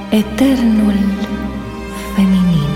Eternul feminin.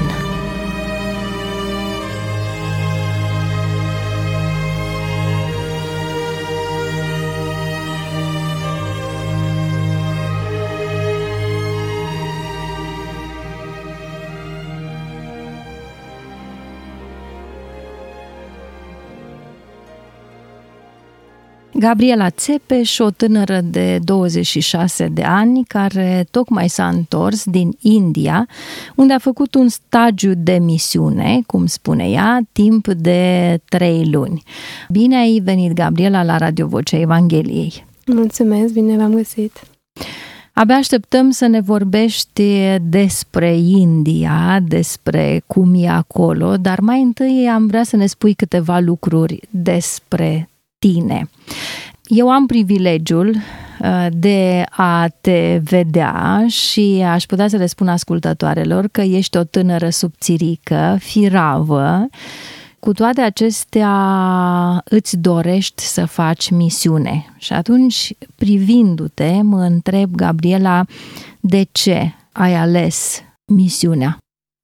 Gabriela Țepeș, o tânără de 26 de ani, care tocmai s-a întors din India, unde a făcut un stagiu de misiune, cum spune ea, timp de 3 luni. Bine ai venit, Gabriela, la Radio Vocea Evangheliei. Mulțumesc, bine v-am găsit. Abia așteptăm să ne vorbești despre India, despre cum e acolo, dar mai întâi am vrea să ne spui câteva lucruri despre tine. Eu am privilegiul de a te vedea și aș putea să le spun ascultătoarelor că ești o tânără subțirică, firavă. Cu toate acestea îți dorești să faci misiune. Și atunci, privindu-te, mă întreb, Gabriela, de ce ai ales misiunea?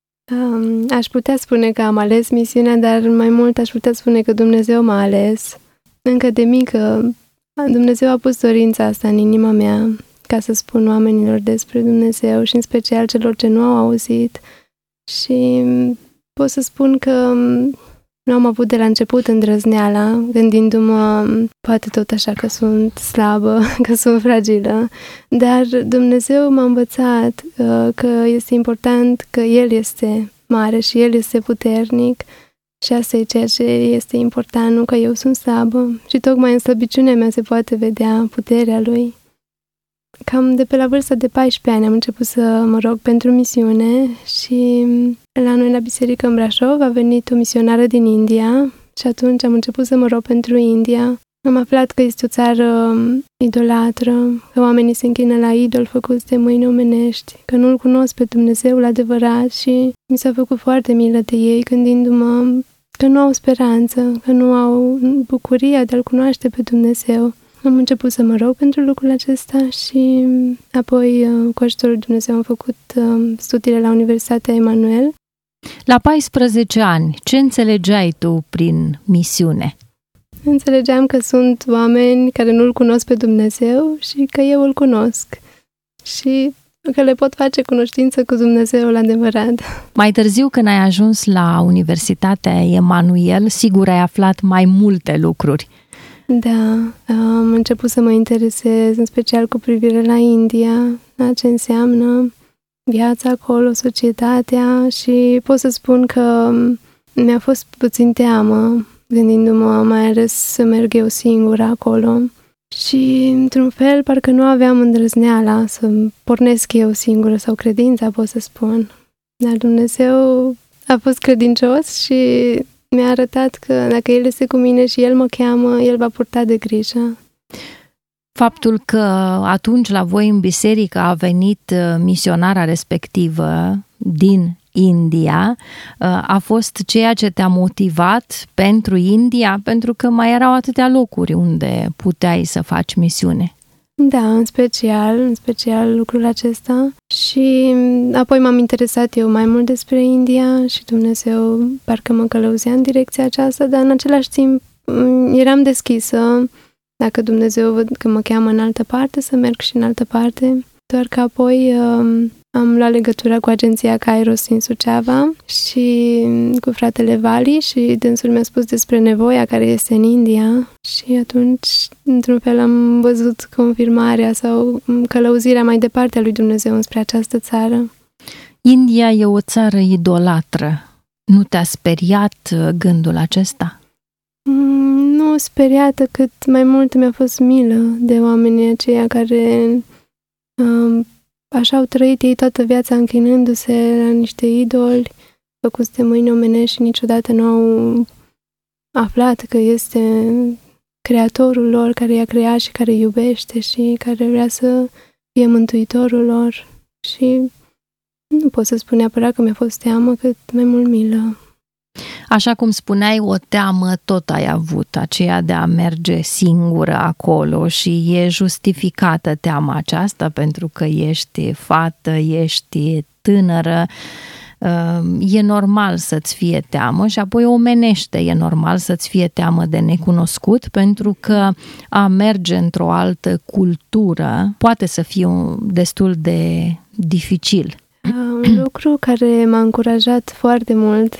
Aș putea spune că am ales misiunea, dar mai mult aș putea spune că Dumnezeu m-a ales. Încă de mică, Dumnezeu a pus dorința asta în inima mea ca să spun oamenilor despre Dumnezeu și în special celor ce nu au auzit. Și pot să spun că nu am avut de la început îndrăzneala, gândindu-mă poate tot așa că sunt slabă, că sunt fragilă, dar Dumnezeu m-a învățat că este important, că El este mare și El este puternic. Și asta e ceea ce este important, nu că eu sunt slabă. Și tocmai în slăbiciunea mea se poate vedea puterea Lui. Cam de pe la vârsta de 14 ani am început să mă rog pentru misiune și la noi la biserică în Brașov a venit o misionară din India și atunci am început să mă rog pentru India. Am aflat că este o țară idolatră, că oamenii se închină la idoli făcuți de mâini omenești, că nu-L cunosc pe Dumnezeul adevărat și mi s-a făcut foarte milă de ei, gândindu-mă că nu au speranță, că nu au bucuria de a-L cunoaște pe Dumnezeu. Am început să mă rog pentru lucrul acesta și apoi, cu ajutorul lui Dumnezeu, am făcut studiile la Universitatea Emanuel. La 14 ani, ce înțelegeai tu prin misiune? Înțelegeam că sunt oameni care nu-L cunosc pe Dumnezeu și că eu îl cunosc și că le pot face cunoștință cu Dumnezeul adevărat. Mai târziu, când ai ajuns la Universitatea Emanuel, sigur ai aflat mai multe lucruri. Da, am început să mă interesez în special cu privire la India, la ce înseamnă viața acolo, societatea și pot să spun că mi-a fost puțin teamă gândindu-mă mai ales să merg eu singură acolo. Și, într-un fel, parcă nu aveam îndrăzneala să pornesc eu singură sau credința, pot să spun. Dar Dumnezeu a fost credincios și mi-a arătat că dacă El este cu mine și El mă cheamă, El va purta de grijă. Faptul că atunci la voi în biserică a venit misionara respectivă din India a fost ceea ce te-a motivat pentru India, pentru că mai erau atâtea locuri unde puteai să faci misiune. Da, în special lucrul acesta și apoi m-am interesat eu mai mult despre India și Dumnezeu parcă mă călăuzea în direcția aceasta, dar în același timp eram deschisă dacă Dumnezeu văd că mă cheamă în altă parte, să merg și în altă parte, doar că apoi am luat legătura cu agenția Kairos din Suceava și cu fratele Vali și dânsul mi-a spus despre nevoia care este în India și atunci, într-un fel, am văzut confirmarea sau călăuzirea mai departe a lui Dumnezeu înspre această țară. India e o țară idolatră. Nu te-a speriat gândul acesta? Nu speriată, cât mai mult mi-a fost milă de oamenii aceia care așa au trăit ei toată viața închinându-se la niște idoli făcuți de mâini omenești și niciodată nu au aflat că este Creatorul lor care i-a creat și care iubește și care vrea să fie mântuitorul lor. Și nu pot să spun neapărat că mi-a fost teamă, cât mai mult milă. Așa cum spuneai, o teamă tot ai avut, aceea de a merge singură acolo și e justificată teama aceasta pentru că ești fată, ești tânără, e normal să-ți fie teamă și apoi omenește, e normal să-ți fie teamă de necunoscut pentru că a merge într-o altă cultură poate să fie destul de dificil. Un lucru care m-a încurajat foarte mult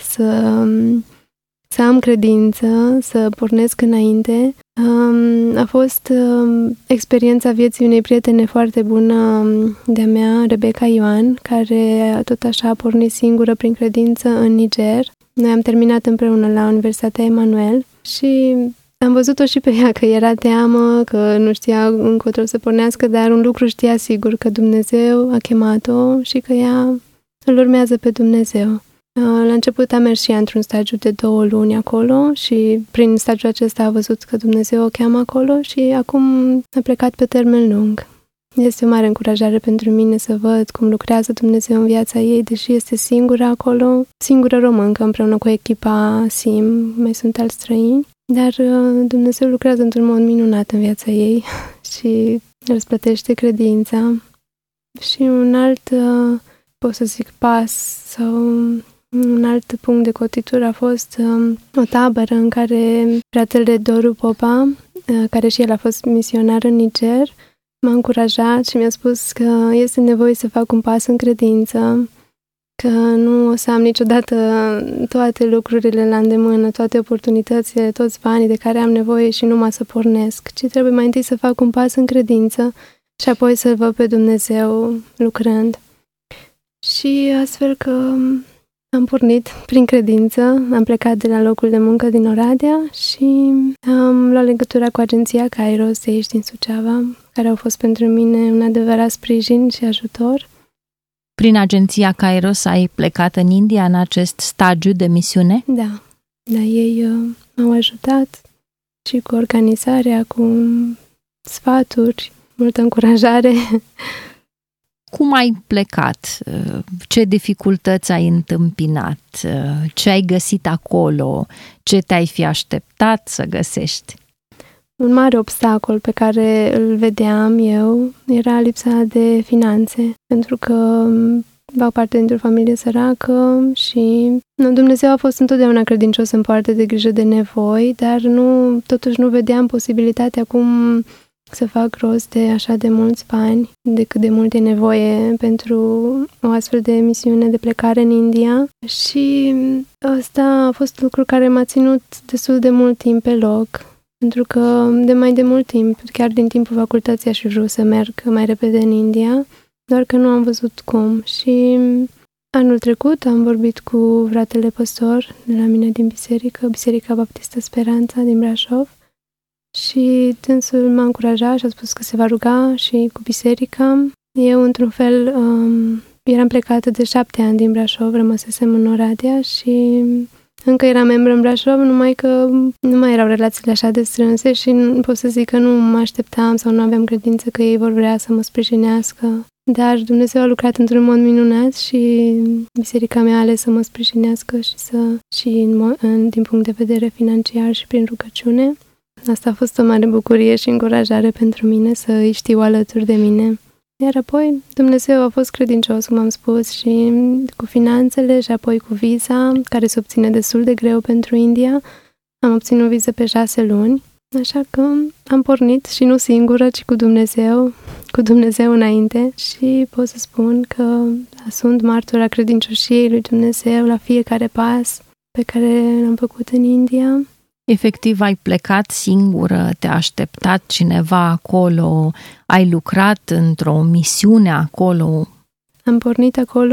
să am credință, să pornesc înainte, a fost experiența vieții unei prietene foarte bună de-a mea, Rebecca Ioan, care tot așa a pornit singură prin credință în Niger. Noi am terminat împreună la Universitatea Emanuel și am văzut-o și pe ea că era teamă, că nu știa încotro să pornească, dar un lucru știa sigur, că Dumnezeu a chemat-o și că ea îl urmează pe Dumnezeu. La început a mers și ea într-un stagiu de 2 luni acolo și prin stagiul acesta a văzut că Dumnezeu o cheamă acolo și acum a plecat pe termen lung. Este o mare încurajare pentru mine să văd cum lucrează Dumnezeu în viața ei, deși este singură acolo, singură româncă împreună cu echipa SIM, mai sunt alți străini, dar Dumnezeu lucrează într-un mod minunat în viața ei și îl plătește credința. Și un alt, pot să zic, pas sau un alt punct de cotitură a fost o tabără în care fratele Doru Popa, care și el a fost misionar în Niger, m-a încurajat și mi-a spus că este nevoie să fac un pas în credință, că nu o să am niciodată toate lucrurile la îndemână, toate oportunitățile, toți banii de care am nevoie și numai să pornesc, ci trebuie mai întâi să fac un pas în credință și apoi să-L văd pe Dumnezeu lucrând. Și astfel că am pornit prin credință, am plecat de la locul de muncă din Oradea și am luat legătura cu agenția Kairos de aici din Suceava, care au fost pentru mine un adevărat sprijin și ajutor. Prin agenția Kairos ai plecat în India în acest stagiu de misiune? Da, ei m-au ajutat și cu organizarea, cu sfaturi, multă încurajare. Cum ai plecat? Ce dificultăți ai întâmpinat? Ce ai găsit acolo? Ce te-ai fi așteptat să găsești? Un mare obstacol pe care îl vedeam eu era lipsa de finanțe, pentru că fac parte dintr-o familie săracă și Dumnezeu a fost întotdeauna credincios în parte de grijă de nevoi, dar totuși nu vedeam posibilitatea cum să fac rost de așa de mulți bani, de cât de mult e nevoie pentru o astfel de misiune de plecare în India. Și ăsta a fost lucru care m-a ținut destul de mult timp pe loc, pentru că de mai de mult timp, chiar din timpul facultății, aș fi vrut să merg mai repede în India, doar că nu am văzut cum. Și anul trecut am vorbit cu fratele păstor de la mine din Biserica Baptistă Speranța din Brașov, și dânsul m-a încurajat și a spus că se va ruga și cu biserica. Eu, într-un fel, eram plecată de 7 ani din Brașov, rămăsesem în Oradea și încă eram membră în Brașov, numai că nu mai erau relațiile așa de strânse și pot să zic că nu mă așteptam sau nu aveam credință că ei vor vrea să mă sprijinească. Dar Dumnezeu a lucrat într-un mod minunat și biserica mea a ales să mă sprijinească și din punct de vedere financiar și prin rugăciune. Asta a fost o mare bucurie și încurajare pentru mine să îi știu alături de mine. Iar apoi Dumnezeu a fost credincios, cum am spus, și cu finanțele și apoi cu viza, care se obține destul de greu pentru India. Am obținut viză pe 6 luni, așa că am pornit și nu singură, ci cu Dumnezeu înainte și pot să spun că sunt martora credincioșiei lui Dumnezeu la fiecare pas pe care l-am făcut în India. Efectiv, ai plecat singură, te-a așteptat cineva acolo, ai lucrat într-o misiune acolo? Am pornit acolo,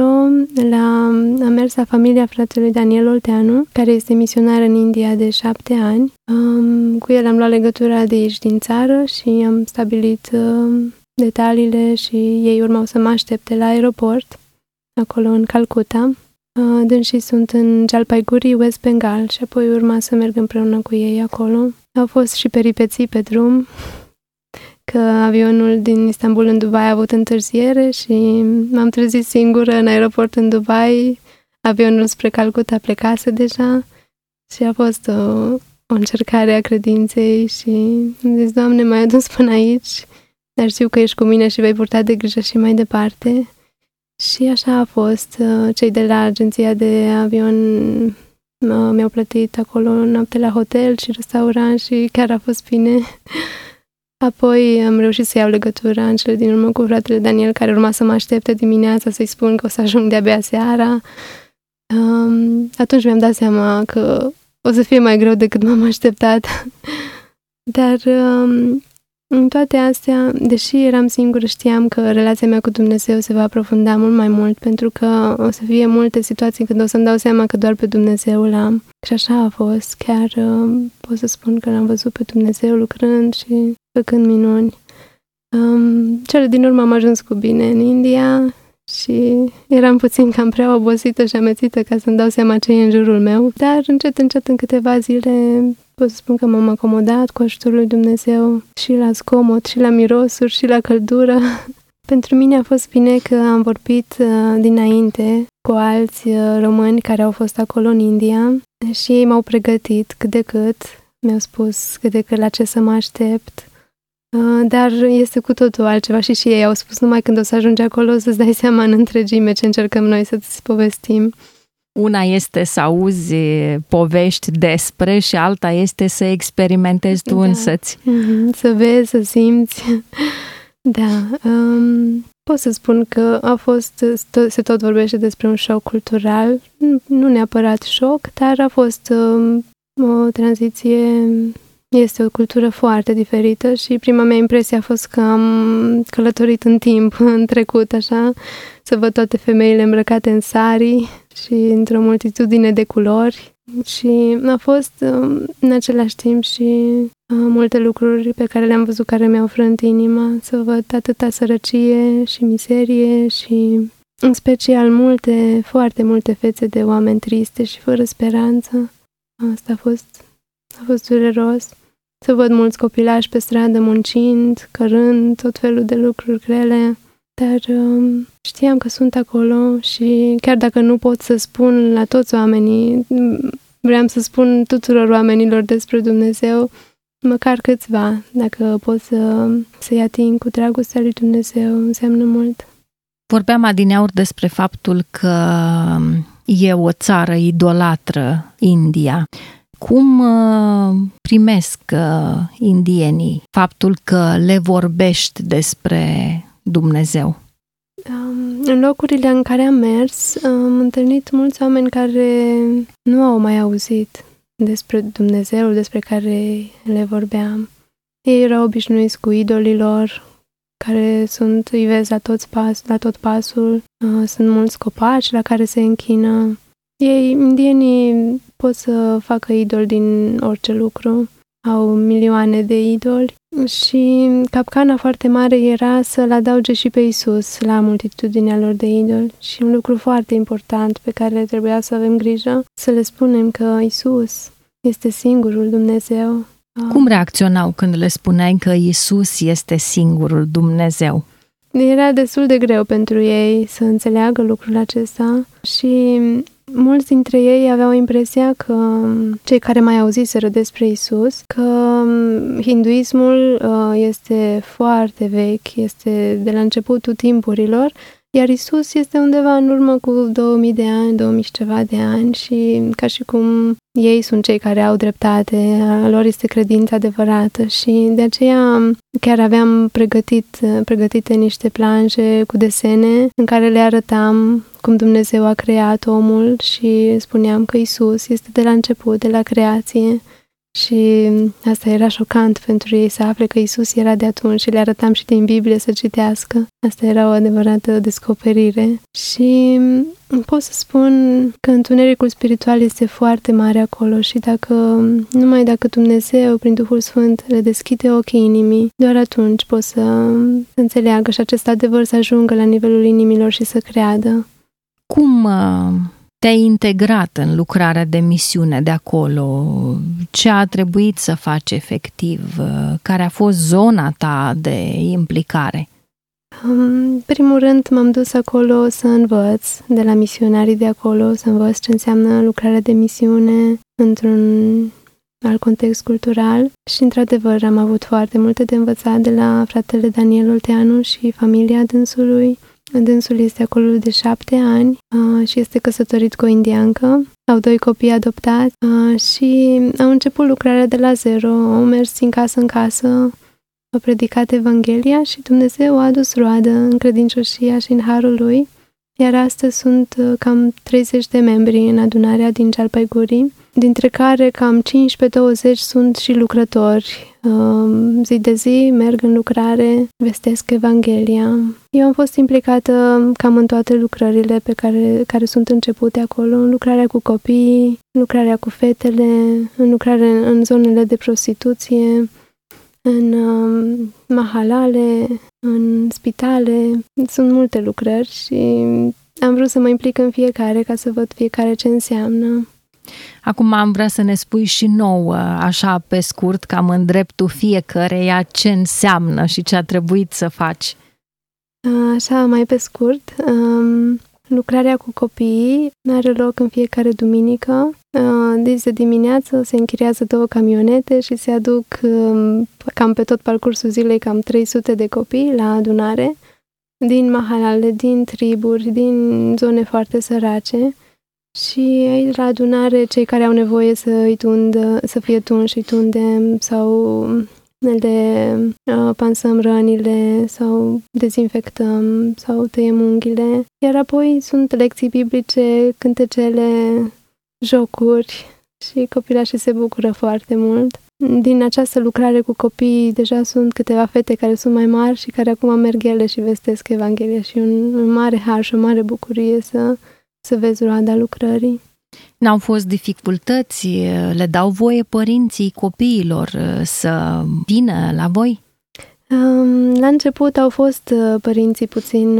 am mers la familia fratelui Daniel Olteanu, care este misionar în India de 7 ani. Cu el am luat legătura de aici din țară și am stabilit detaliile și ei urmau să mă aștepte la aeroport, acolo în Calcutta. Dânsii sunt în Jalpaiguri, West Bengal, și apoi urma să merg împreună cu ei acolo. Au fost și peripeții pe drum, că avionul din Istanbul în Dubai a avut întârziere și m-am trezit singură în aeroport în Dubai. Avionul spre Calcutta plecase deja Și a fost o încercare a credinței și am zis, Doamne, m-ai adus până aici, dar știu că ești cu mine și vei purta de grijă și mai departe. Și așa a fost. Cei de la agenția de avion mi-au plătit acolo noapte la hotel și restaurant și chiar a fost bine. Apoi am reușit să iau legătura în cele din urmă cu fratele Daniel, care urma să mă aștepte dimineața să-i spun că o să ajung de-abia seara. Atunci mi-am dat seama că o să fie mai greu decât m-am așteptat. Dar în toate astea, deși eram singură, știam că relația mea cu Dumnezeu se va aprofunda mult mai mult, pentru că o să fie multe situații când o să-mi dau seama că doar pe Dumnezeu l-am. Și așa a fost. Chiar pot să spun că l-am văzut pe Dumnezeu lucrând și făcând minuni. Cele din urmă am ajuns cu bine în India și eram puțin cam prea obosită și amețită ca să-mi dau seama ce e în jurul meu. Dar încet, în câteva zile pot să spun că m-am acomodat cu ajutorul lui Dumnezeu și la zgomot, și la mirosuri, și la căldură. Pentru mine a fost bine că am vorbit dinainte cu alți români care au fost acolo în India și ei m-au pregătit cât de cât, mi-au spus cât de cât la ce să mă aștept. Dar este cu totul altceva și ei au spus numai când o să ajungi acolo o să-ți dai seama în întregime ce încercăm noi să-ți povestim. Una este să auzi povești despre și alta este să experimentezi tu însăți. Să vezi, să simți. Da. Pot să spun că a fost, se tot vorbește despre un șoc cultural. Nu neapărat șoc, dar a fost o tranziție. Este o cultură foarte diferită și prima mea impresie a fost că am călătorit în timp, în trecut, așa, să văd toate femeile îmbrăcate în sari și într-o multitudine de culori. Și a fost în același timp și multe lucruri pe care le-am văzut care mi-au frânt inima, să văd atâta sărăcie și miserie și în special foarte multe fețe de oameni triste și fără speranță. Asta a fost dureros. Să văd mulți copilași pe stradă muncind, cărând, tot felul de lucruri grele, dar știam că sunt acolo și chiar dacă nu pot să spun la toți oamenii, vreau să spun tuturor oamenilor despre Dumnezeu, măcar câțiva, dacă pot să-i ating cu dragostea lui Dumnezeu, înseamnă mult. Vorbeam adineauri despre faptul că e o țară idolatră, India. Cum primesc indienii faptul că le vorbești despre Dumnezeu? În locurile în care am mers, am întâlnit mulți oameni care nu au mai auzit despre Dumnezeu, despre care le vorbeam. Ei erau obișnuiți cu idolii lor, care îi vezi la tot pasul. Sunt mulți copaci la care se închină. Indienii pot să facă idoli din orice lucru, au milioane de idoli și capcana foarte mare era să-L adauge și pe Isus la multitudinea lor de idoli. Și un lucru foarte important pe care trebuia să avem grijă, să le spunem că Isus este singurul Dumnezeu. Cum reacționau când le spuneai că Isus este singurul Dumnezeu? Era destul de greu pentru ei să înțeleagă lucrul acesta și mulți dintre ei aveau impresia că cei care mai auziseră despre Isus, că hinduismul este foarte vechi, este de la începutul timpurilor, iar Isus este undeva în urmă cu 2000 de ani, 2000 și ceva de ani și ca și cum ei sunt cei care au dreptate, a lor este credința adevărată și de aceea chiar aveam pregătite niște planșe cu desene în care le arătam cum Dumnezeu a creat omul și spuneam că Isus este de la început, de la creație. Și asta era șocant pentru ei să afle că Isus era de atunci și le arătam și din Biblie să citească. Asta era o adevărată descoperire. Și pot să spun că întunericul spiritual este foarte mare acolo și numai dacă Dumnezeu, prin Duhul Sfânt, le deschide ochii inimii, doar atunci pot să înțeleagă și acest adevăr să ajungă la nivelul inimilor și să creadă. Cum te-ai integrat în lucrarea de misiune de acolo? Ce a trebuit să faci efectiv? Care a fost zona ta de implicare? În primul rând m-am dus acolo să învăț de la misionarii de acolo, să învăț ce înseamnă lucrarea de misiune într-un alt context cultural și, într-adevăr, am avut foarte multe de învățat de la fratele Daniel Olteanu și familia dânsului. Dânsul este acolo de 7 ani și este căsătorit cu o indiancă. Au 2 copii adoptați și au început lucrarea de la zero. Au mers din casă în casă, au predicat Evanghelia și Dumnezeu a adus roadă în credincioșia și în harul lui. Iar astăzi sunt cam 30 de membri în adunarea din Jalpaiguri, dintre care cam 15-20 sunt și lucrători. Zi de zi merg în lucrare, vestesc Evanghelia. Eu am fost implicată cam în toate lucrările care sunt începute acolo, în lucrarea cu copiii, în lucrarea cu fetele, în lucrare în zonele de prostituție, în mahalale, în spitale. Sunt multe lucrări și am vrut să mă implic în fiecare ca să văd fiecare ce înseamnă. Acum am vrea să ne spui și nouă, așa pe scurt, cam în dreptul fiecăreia, ce înseamnă și ce a trebuit să faci. Așa, mai pe scurt, lucrarea cu copiii are loc în fiecare duminică. De dimineață se închiriază 2 camionete și se aduc cam pe tot parcursul zilei cam 300 de copii la adunare, din mahalale, din triburi, din zone foarte sărace. Și aici la adunare, cei care au nevoie să fie tunși, îi tundem sau le pansăm rănile sau dezinfectăm sau tăiem unghiile. Iar apoi sunt lecții biblice, cântecele, jocuri și copilașii se bucură foarte mult. Din această lucrare cu copii deja sunt câteva fete care sunt mai mari și care acum merg ele și vestesc Evanghelia și un mare har și o mare bucurie să vezi roada lucrării. N-au fost dificultăți? Le dau voie părinții copiilor să vină la voi? La început au fost părinții puțin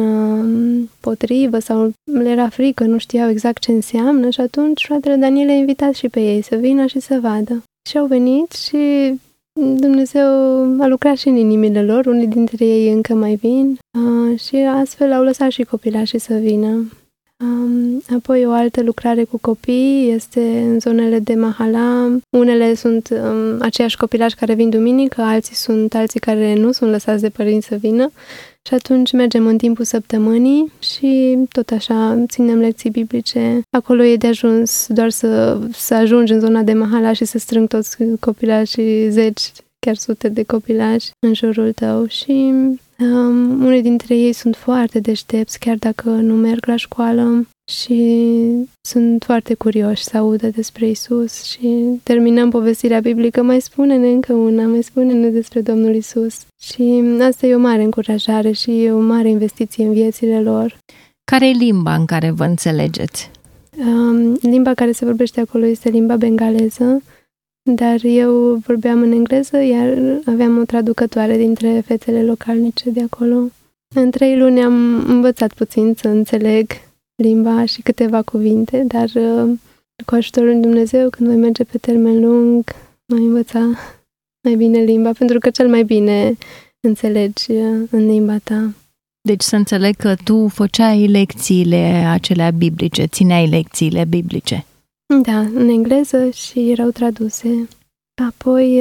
potrivă sau le era frică, nu știau exact ce înseamnă și atunci fratele Daniel a invitat și pe ei să vină și să vadă. Și au venit și Dumnezeu a lucrat și în inimile lor, unii dintre ei încă mai vin și astfel au lăsat și copilașii să vină. Apoi o altă lucrare cu copii este în zonele de mahala. Unele sunt aceiași copilași care vin duminică, alții sunt alții care nu sunt lăsați de părinți să vină și atunci mergem în timpul săptămânii și tot așa ținem lecții biblice. Acolo e de ajuns doar să ajungi în zona de mahala și să strâng toți copilașii, 10, chiar sute de copilași în jurul tău și unii dintre ei sunt foarte deștepți, chiar dacă nu merg la școală și sunt foarte curioși să audă despre Isus și terminăm povestirea biblică, mai spune-ne încă una, mai spune-ne despre Domnul Isus. Și asta e o mare încurajare și e o mare investiție în viețile lor. Care e limba în care vă înțelegeți? Limba care se vorbește acolo este limba bengaleză, dar eu vorbeam în engleză, iar aveam o traducătoare dintre fetele localnice de acolo. În 3 luni am învățat puțin să înțeleg limba și câteva cuvinte, dar cu ajutorul lui Dumnezeu, când voi merge pe termen lung, voi învăța mai bine limba, pentru că cel mai bine înțelegi în limba ta. Deci să înțeleg că tu făceai lecțiile acelea biblice, țineai lecțiile biblice. Da, în engleză și erau traduse. Apoi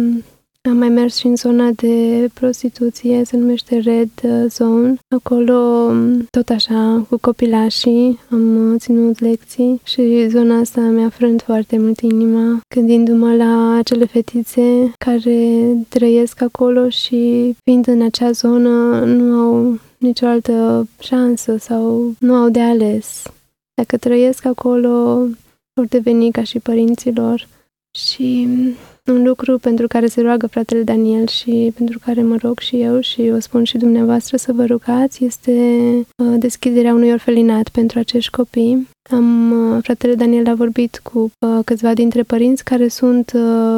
am mai mers și în zona de prostituție, se numește Red Zone. Acolo, tot așa, cu copilașii, am ținut lecții și zona asta mi-a frânt foarte mult inima, gândindu-mă la acele fetițe care trăiesc acolo și, fiind în acea zonă, nu au nicio altă șansă sau nu au de ales. Dacă trăiesc acolo, vor deveni ca și părinților. Și un lucru pentru care se roagă fratele Daniel și pentru care mă rog și eu și o spun și dumneavoastră să vă rugați este deschiderea unui orfelinat pentru acești copii. Fratele Daniel a vorbit cu câțiva dintre părinți care sunt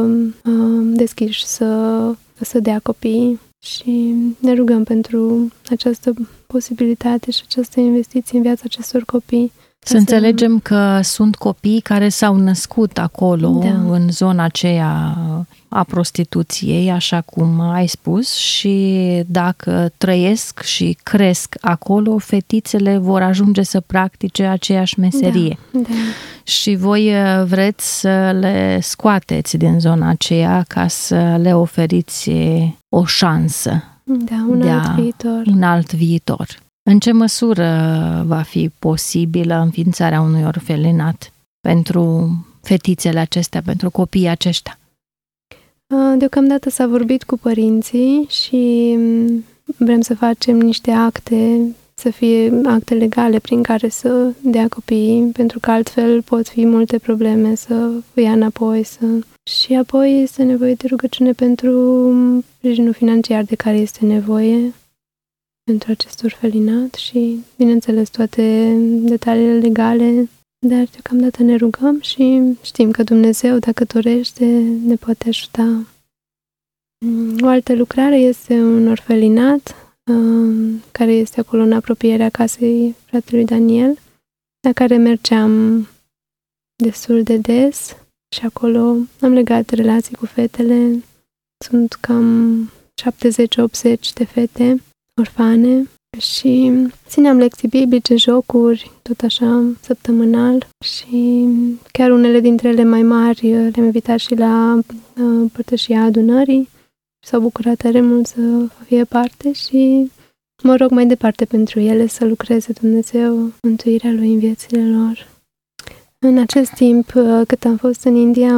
deschiși să dea copiii și ne rugăm pentru această posibilitate și această investiție în viața acestor copii. Să înțelegem că sunt copii care s-au născut acolo, în zona aceea a prostituției, așa cum ai spus, și dacă trăiesc și cresc acolo, fetițele vor ajunge să practice aceeași meserie. Da. Și voi vreți să le scoateți din zona aceea ca să le oferiți o șansă. Da, un alt viitor. În ce măsură va fi posibilă înființarea unui orfelinat pentru fetițele acestea, pentru copiii aceștia? Deocamdată s-a vorbit cu părinții și vrem să facem niște acte, să fie acte legale prin care să dea copiii, pentru că altfel pot fi multe probleme să îi ia înapoi. Și apoi este nevoie de rugăciune pentru sprijinul financiar de care este nevoie pentru acest orfelinat și, bineînțeles, toate detaliile legale, dar deocamdată ne rugăm și știm că Dumnezeu, dacă dorește, ne poate ajuta. O altă lucrare este un orfelinat care este acolo în apropierea casei fratelui Daniel, la care mergeam destul de des și acolo am legat relații cu fetele. Sunt cam 70-80 de fete orfane și țineam lecții biblice, jocuri, tot așa, săptămânal și chiar unele dintre ele mai mari le-am invitat și la părtășia adunării. S-au bucurat tare mult să fie parte și mă rog mai departe pentru ele să lucreze Dumnezeu mântuirea Lui în viețile lor. În acest timp, cât am fost în India,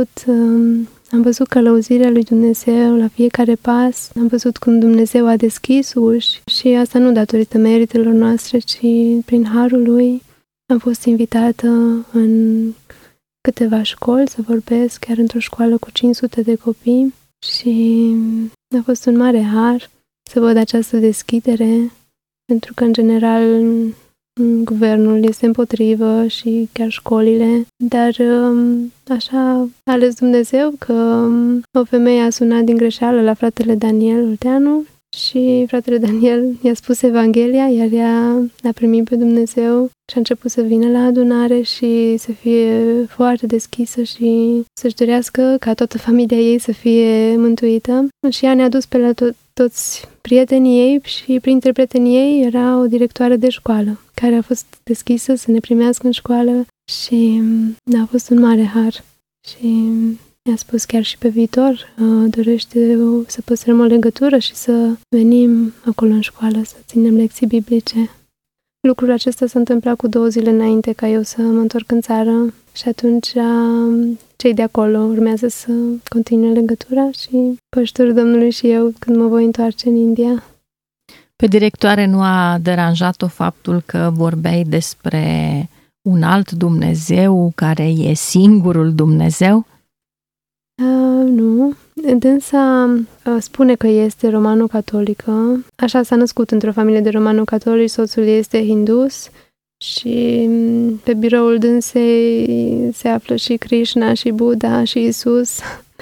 am văzut călăuzirea lui Dumnezeu la fiecare pas, am văzut cum Dumnezeu a deschis uși și asta nu datorită meritelor noastre, ci prin harul Lui. Am fost invitată în câteva școli să vorbesc, chiar într-o școală cu 500 de copii și a fost un mare har să văd această deschidere, pentru că în general guvernul este împotrivă și chiar școlile, dar așa a ales Dumnezeu că o femeie a sunat din greșeală la fratele Daniel Olteanu și fratele Daniel i-a spus Evanghelia, iar ea l-a primit pe Dumnezeu și a început să vină la adunare și să fie foarte deschisă și să-și dorească ca toată familia ei să fie mântuită. Și ea ne-a dus pe la toți prietenii ei și printre prietenii ei era o directoare de școală care a fost deschisă să ne primească în școală și a fost un mare har. Și mi-a spus chiar și pe viitor dorește să păstrăm o legătură și să venim acolo în școală, să ținem lecții biblice. Lucrul acesta s-a întâmplat cu 2 zile înainte ca eu să mă întorc în țară și atunci cei de acolo urmează să continue legătura și cu ajutorul Domnului și eu când mă voi întoarce în India. Pe directoare nu a deranjat-o faptul că vorbeai despre un alt Dumnezeu care e singurul Dumnezeu? Nu. Dânsa spune că este romano-catolică. Așa s-a născut într-o familie de romano-catolici, soțul ei este hindus și pe biroul dânsei se află și Krishna, și Buddha, și Isus.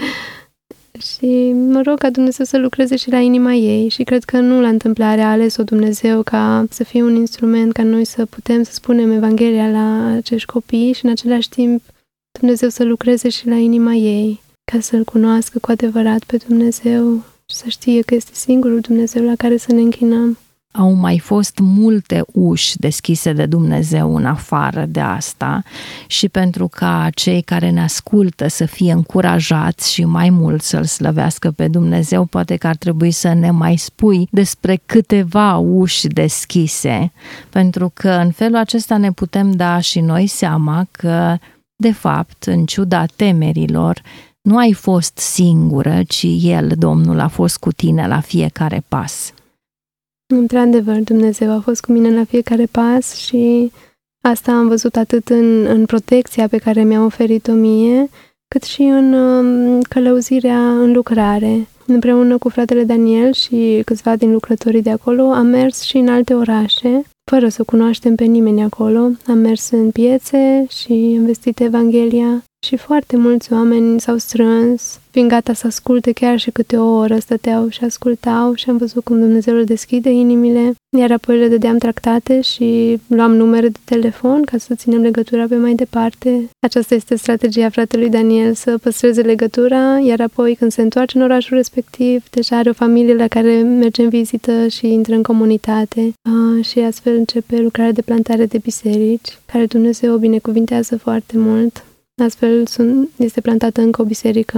Și mă rog ca Dumnezeu să lucreze și la inima ei și cred că nu la întâmplare a ales-o Dumnezeu ca să fie un instrument ca noi să putem să spunem Evanghelia la acești copii și în același timp Dumnezeu să lucreze și la inima ei ca să-L cunoască cu adevărat pe Dumnezeu și să știe că este singurul Dumnezeu la care să ne închinăm. Au mai fost multe uși deschise de Dumnezeu în afară de asta și pentru ca cei care ne ascultă să fie încurajați și mai mult să-L slăvească pe Dumnezeu, poate că ar trebui să ne mai spui despre câteva uși deschise, pentru că în felul acesta ne putem da și noi seama că, de fapt, în ciuda temerilor, nu ai fost singură, ci El, Domnul, a fost cu tine la fiecare pas. Într-adevăr, Dumnezeu a fost cu mine la fiecare pas și asta am văzut atât în protecția pe care mi-a oferit-o mie, cât și în călăuzirea în lucrare. Împreună cu fratele Daniel și câțiva din lucrătorii de acolo am mers și în alte orașe, fără să cunoaștem pe nimeni acolo. Am mers în piețe și am vestit Evanghelia și foarte mulți oameni s-au strâns, fiind gata să asculte chiar și câte o oră, stăteau și ascultau și am văzut cum Dumnezeu le deschide inimile, iar apoi le dădeam tractate și luam numere de telefon ca să ținem legătura pe mai departe. Aceasta este strategia fratelui Daniel, să păstreze legătura, iar apoi când se întoarce în orașul respectiv, deja are o familie la care merge în vizită și intră în comunitate și astfel începe lucrarea de plantare de biserici, care Dumnezeu o binecuvintează foarte mult. Astfel este plantată încă o biserică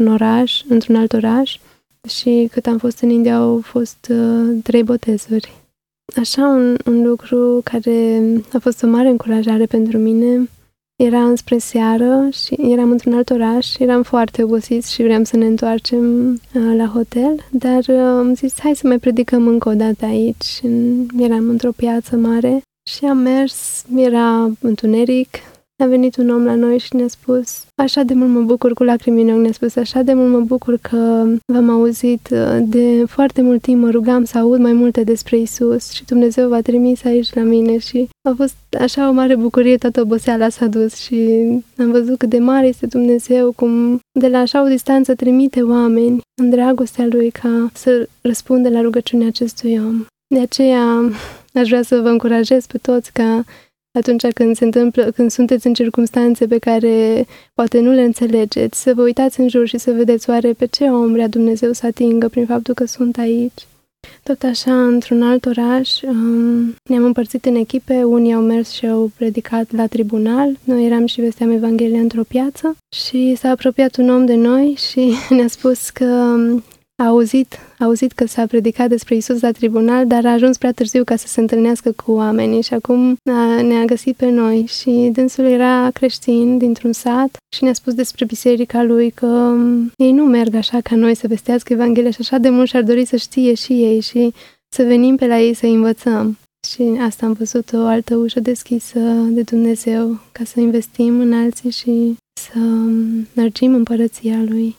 într-un alt oraș și cât am fost în India au fost 3 botezuri. Așa un lucru care a fost o mare încurajare pentru mine, era înspre seară și eram într-un alt oraș, eram foarte obosiți și vreau să ne întoarcem la hotel, dar am zis hai să mai predicăm încă o dată aici. Eram într-o piață mare și am mers, era întuneric. A venit un om la noi și ne-a spus, așa de mult mă bucur, cu lacrimi în ochi, ne-a spus, așa de mult mă bucur că v-am auzit, de foarte mult timp mă rugam să aud mai multe despre Isus și Dumnezeu v-a trimis aici la mine și a fost așa o mare bucurie, toată oboseala s-a dus și am văzut cât de mare este Dumnezeu, cum de la așa o distanță trimite oameni în dragostea Lui ca să răspundă la rugăciunea acestui om. De aceea aș vrea să vă încurajez pe toți ca atunci când sunteți în circumstanțe pe care poate nu le înțelegeți, să vă uitați în jur și să vedeți oare pe ce om vrea Dumnezeu să atingă prin faptul că sunt aici. Tot așa, într-un alt oraș, ne-am împărțit în echipe, unii au mers și au predicat la tribunal, noi eram și vesteam Evanghelia într-o piață și s-a apropiat un om de noi și ne-a spus că a auzit că s-a predicat despre Isus la tribunal, dar a ajuns prea târziu ca să se întâlnească cu oamenii și acum ne-a găsit pe noi și dânsul era creștin dintr-un sat și ne-a spus despre biserica lui că ei nu merg așa ca noi să vestească Evanghelia și așa de mult și-ar dori să știe și ei și să venim pe la ei să învățăm. Și asta am văzut, o altă ușă deschisă de Dumnezeu ca să investim în alții și să lărgim împărăția Lui.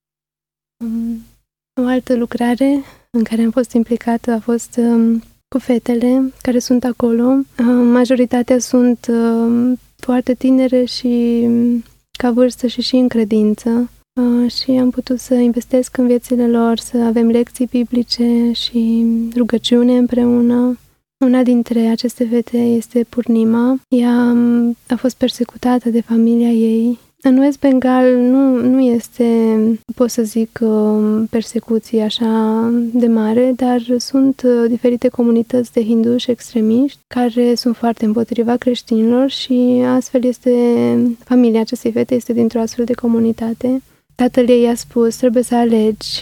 O altă lucrare în care am fost implicată a fost cu fetele care sunt acolo. Majoritatea sunt foarte tinere și ca vârstă și în credință și am putut să investesc în viețile lor, să avem lecții biblice și rugăciune împreună. Una dintre aceste fete este Purnima. Ea a fost persecutată de familia ei. În West Bengal nu este, pot să zic, persecuții așa de mare, dar sunt diferite comunități de hinduși extremiști care sunt foarte împotriva creștinilor și astfel familia acestei fete este dintr-o astfel de comunitate. Tatăl ei i-a spus, trebuie să alegi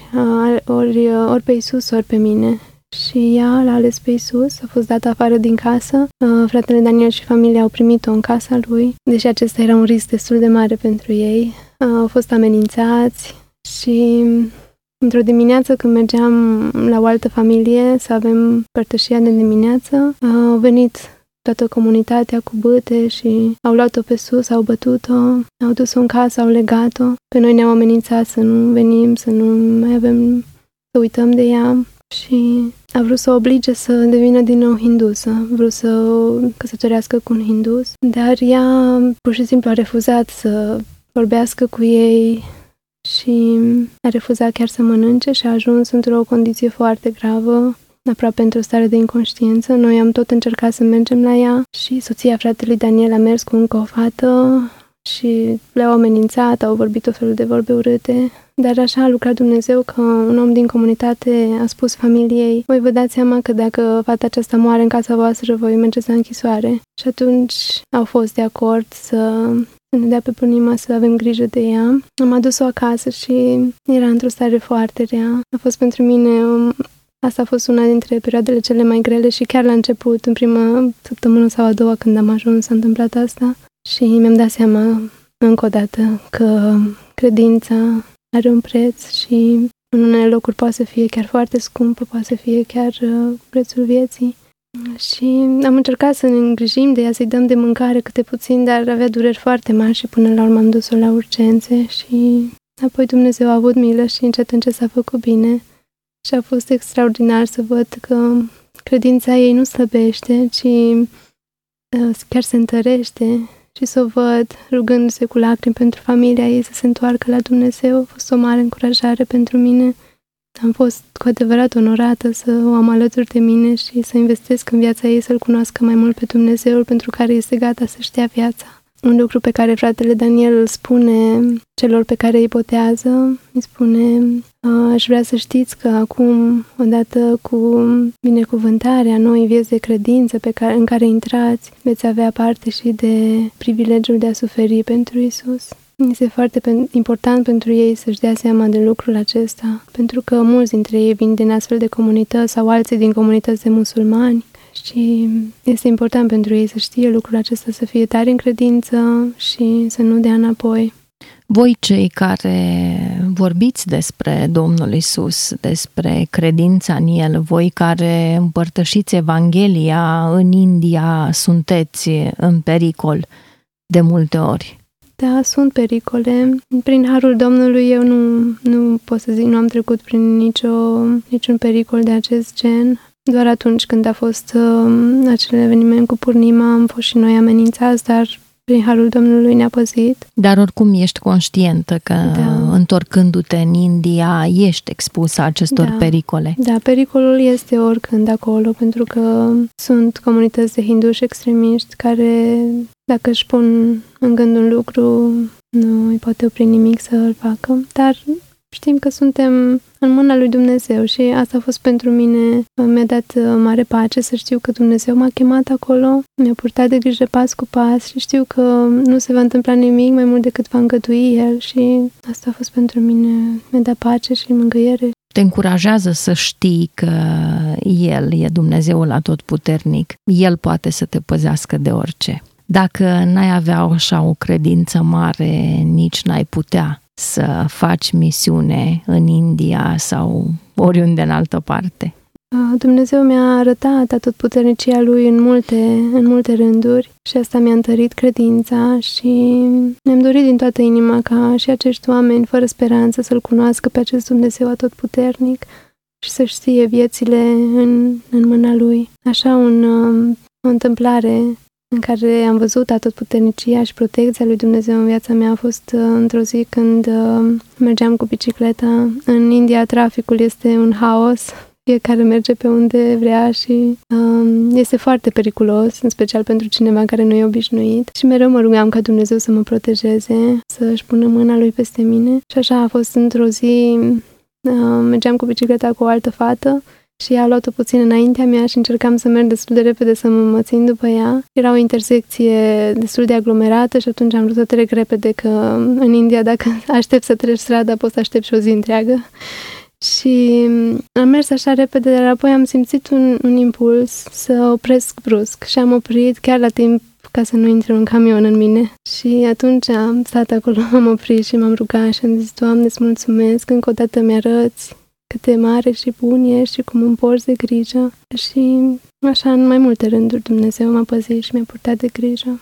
ori pe Isus, ori pe mine. Și ea l-a ales pe Isus, a fost dată afară din casă. Fratele Daniel și familia au primit-o în casa lui, deși acesta era un risc destul de mare pentru ei. Au fost amenințați și într-o dimineață când mergeam la o altă familie să avem părtășia de dimineață, au venit toată comunitatea cu bâte și au luat-o pe sus, au bătut-o, au dus-o în casă, au legat-o. Pe noi ne-au amenințat să nu venim, să nu mai avem, să uităm de ea. Și a vrut să o oblige să devină din nou hindusă, a vrut să o căsătorească cu un hindus, dar ea pur și simplu a refuzat să vorbească cu ei și a refuzat chiar să mănânce și a ajuns într-o condiție foarte gravă, aproape într-o stare de inconștiență. Noi am tot încercat să mergem la ea și soția fratelui Daniel a mers cu încă o fată și le-au amenințat, au vorbit o felul de vorbe urâte. Dar așa a lucrat Dumnezeu că un om din comunitate a spus familiei, voi vă dați seama că dacă fata aceasta moare în casa voastră, voi mergeți la închisoare. Și atunci au fost de acord să ne dea pe Purnima să avem grijă de ea. Am adus-o acasă și era într-o stare foarte rea. A fost pentru mine, asta a fost una dintre perioadele cele mai grele și chiar la început, în prima săptămână sau a doua când am ajuns, s-a întâmplat asta. Și mi-am dat seama încă o dată că credința are un preț și în unele locuri poate să fie chiar foarte scumpă, poate să fie chiar prețul vieții. Și am încercat să ne îngrijim de ea, să-i dăm de mâncare câte puțin, dar avea dureri foarte mari și până la urmă am dus-o la urgențe și apoi Dumnezeu a avut milă și încet s-a făcut bine. Și a fost extraordinar să văd că credința ei nu slăbește, ci chiar se întărește și să o văd rugându-se cu lacrimi pentru familia ei să se întoarcă la Dumnezeu. A fost o mare încurajare pentru mine. Am fost cu adevărat onorată să o am alături de mine și să investesc în viața ei, să-L cunoască mai mult pe Dumnezeul pentru care este gata să-și dea viața. Un lucru pe care fratele Daniel îl spune celor pe care îi botează, îi spune: aș vrea să știți că acum, odată cu binecuvântarea noii vieți de credință în care intrați, veți avea parte și de privilegiul de a suferi pentru Isus. Este foarte important pentru ei să-și dea seama de lucrul acesta, pentru că mulți dintre ei vin din astfel de comunități sau alții din comunități de musulmani și este important pentru ei să știe lucrul acesta, să fie tari în credință și să nu dea înapoi. Voi, cei care vorbiți despre Domnul Isus, despre credința în El, voi care împărtășiți Evanghelia în India, sunteți în pericol de multe ori. Da, sunt pericole. Prin harul Domnului eu nu pot să zic, nu am trecut prin niciun pericol de acest gen. Doar atunci când a fost acel eveniment cu Purnima am fost și noi amenințați, dar prin harul Domnului ne-a păzit. Dar oricum ești conștientă că întorcându-te în India ești expusă acestor pericole. Da, pericolul este oricând acolo, pentru că sunt comunități de hinduși extremiști care, dacă își pun în gând un lucru, nu îi poate opri nimic să îl facă. Dar știm că suntem în mâna lui Dumnezeu și asta a fost pentru mine, mi-a dat mare pace să știu că Dumnezeu m-a chemat acolo, mi-a purtat de grijă pas cu pas și știu că nu se va întâmpla nimic mai mult decât va îngădui El și asta a fost pentru mine, mi-a dat pace și mângâiere. Te încurajează să știi că El e Dumnezeul atotputernic, El poate să te păzească de orice. Dacă n-ai avea așa o credință mare, nici n-ai putea să faci misiune în India sau oriunde în altă parte. Dumnezeu mi-a arătat atotputernicia Lui în multe rânduri și asta mi-a întărit credința și mi-am dorit din toată inima ca și acești oameni fără speranță să-L cunoască pe acest Dumnezeu atotputernic și să știe viețile în mâna Lui. Așa o întâmplare în care am văzut atotputernicia și protecția lui Dumnezeu în viața mea a fost într-o zi când mergeam cu bicicleta. În India traficul este un haos, fiecare merge pe unde vrea și este foarte periculos, în special pentru cineva care nu e obișnuit. Și mereu mă rugam ca Dumnezeu să mă protejeze, să-și pună mâna Lui peste mine. Și așa a fost într-o zi, mergeam cu bicicleta cu o altă fată și ea a luat-o puțin înaintea mea și încercam să merg destul de repede să mă țin după ea. Era o intersecție destul de aglomerată și atunci am vrut să trec repede, că în India dacă aștept să treci strada poți să aștept și o zi întreagă. Și am mers așa repede, dar apoi am simțit un impuls să opresc brusc și am oprit chiar la timp ca să nu intre un camion în mine. Și atunci am stat acolo, am oprit și m-am rugat și am zis: Doamne, îți mulțumesc, încă o dată mi-arăți cât de mare și bun ești și cum îmi porți de grijă. Și așa, în mai multe rânduri, Dumnezeu m-a păzit și mi-a purtat de grijă.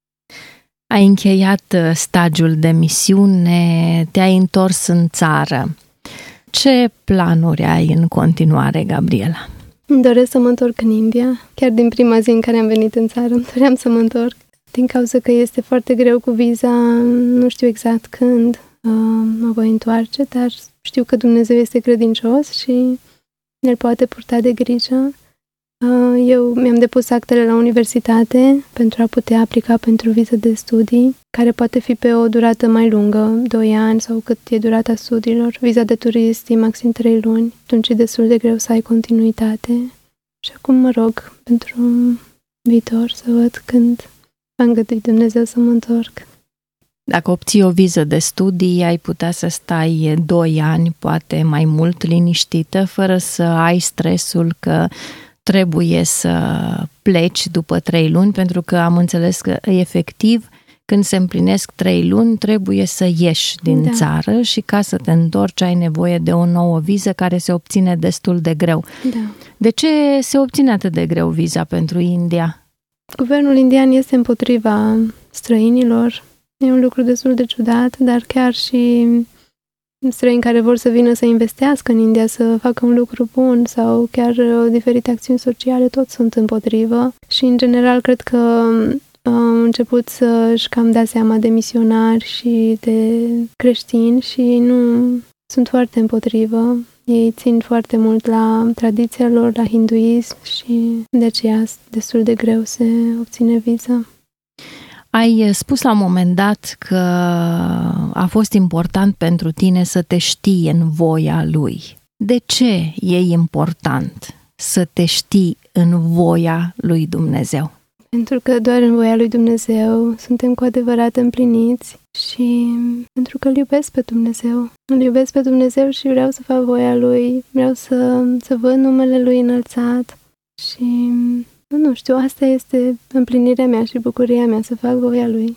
Ai încheiat stagiul de misiune, te-ai întors în țară. Ce planuri ai în continuare, Gabriela? Îmi doresc să mă întorc în India. Chiar din prima zi în care am venit în țară îmi doream să mă întorc. Din cauza că este foarte greu cu viza, nu știu exact când mă voi întoarce, dar știu că Dumnezeu este credincios și El poate purta de grijă. Eu mi-am depus actele la universitate pentru a putea aplica pentru viză de studii, care poate fi pe o durată mai lungă, 2 ani sau cât e durata studiilor. Viza de turist e maxim 3 luni, atunci e destul de greu să ai continuitate. Și acum mă rog pentru viitor să văd când va îngădui Dumnezeu să mă întorc. Dacă obții o viză de studii, ai putea să stai 2 ani, poate mai mult, liniștită, fără să ai stresul că trebuie să pleci după 3 luni, pentru că am înțeles că efectiv când se împlinesc 3 luni trebuie să ieși din țară și ca să te întorci ai nevoie de o nouă viză care se obține destul de greu. Da. De ce se obține atât de greu viza pentru India? Guvernul indian este împotriva străinilor. E un lucru destul de ciudat, dar chiar și străini care vor să vină să investească în India, să facă un lucru bun sau chiar diferite acțiuni sociale, toți sunt împotrivă. Și, în general, cred că au început să-și cam dea seama de misionari și de creștini și nu sunt foarte împotrivă. Ei țin foarte mult la tradiția lor, la hinduism și de aceea destul de greu se obține viză. Ai spus la un moment dat că a fost important pentru tine să te știi în voia Lui. De ce e important să te știi în voia lui Dumnezeu? Pentru că doar în voia lui Dumnezeu suntem cu adevărat împliniți și pentru că îl iubesc pe Dumnezeu. Îl iubesc pe Dumnezeu și vreau să fac voia Lui, vreau să văd numele Lui înălțat și nu știu, asta este împlinirea mea și bucuria mea, să fac voia Lui.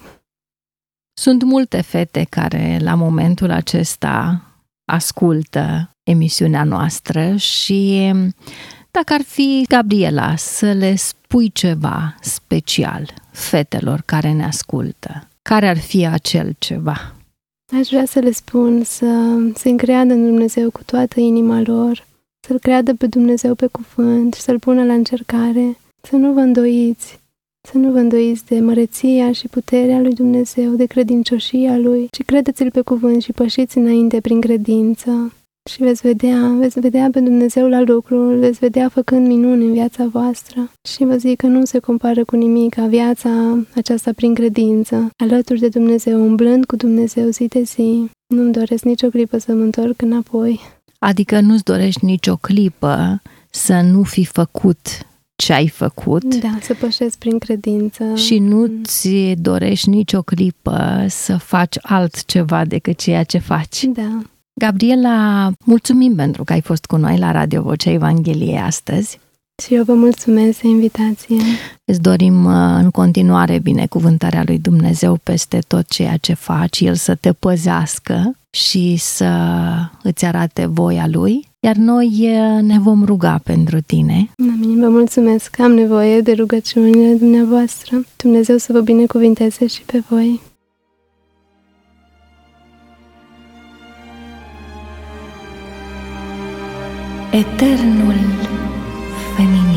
Sunt multe fete care la momentul acesta ascultă emisiunea noastră și dacă ar fi, Gabriela, să le spui ceva special fetelor care ne ascultă, care ar fi acel ceva? Aș vrea să le spun să se încreadă în Dumnezeu cu toată inima lor, să-L creadă pe Dumnezeu pe cuvânt, să-L pună la încercare, să nu vă îndoiți de măreția și puterea lui Dumnezeu, de credincioșia Lui, ci credeți-L pe cuvânt și pășiți înainte prin credință. Și veți vedea pe Dumnezeu la lucru, veți vedea făcând minuni în viața voastră. Și vă zic că nu se compară cu nimic viața aceasta prin credință, alături de Dumnezeu, umblând cu Dumnezeu zi de zi. Nu-mi doresc nicio clipă să mă întorc înapoi. Adică nu-ți dorești nicio clipă să nu fi făcut ce ai făcut. Da, să pășesc prin credință. Și nu-ți dorești nicio clipă să faci altceva decât ceea ce faci. Da. Gabriela, mulțumim pentru că ai fost cu noi la Radio Vocea Evangheliei astăzi. Și eu vă mulțumesc de invitație. Îți dorim în continuare binecuvântarea lui Dumnezeu peste tot ceea ce faci, El să te păzească și să îți arate voia Lui, iar noi ne vom ruga pentru tine. Amin, vă mulțumesc, am nevoie de rugăciunile dumneavoastră. Dumnezeu să vă binecuvinteze și pe voi. Eternul feminin.